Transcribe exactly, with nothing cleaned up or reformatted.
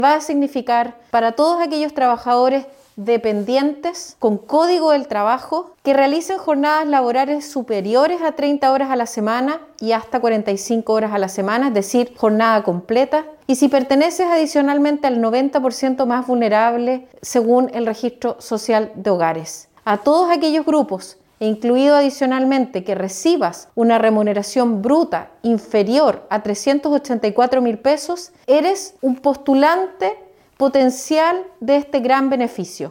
va a significar para todos aquellos trabajadores dependientes con código del trabajo que realicen jornadas laborales superiores a treinta horas a la semana y hasta cuarenta y cinco horas a la semana, es decir, jornada completa. Y si perteneces adicionalmente al noventa por ciento más vulnerable según el Registro Social de Hogares. A todos aquellos grupos, e incluido adicionalmente que recibas una remuneración bruta inferior a trescientos ochenta y cuatro mil pesos, eres un postulante potencial de este gran beneficio.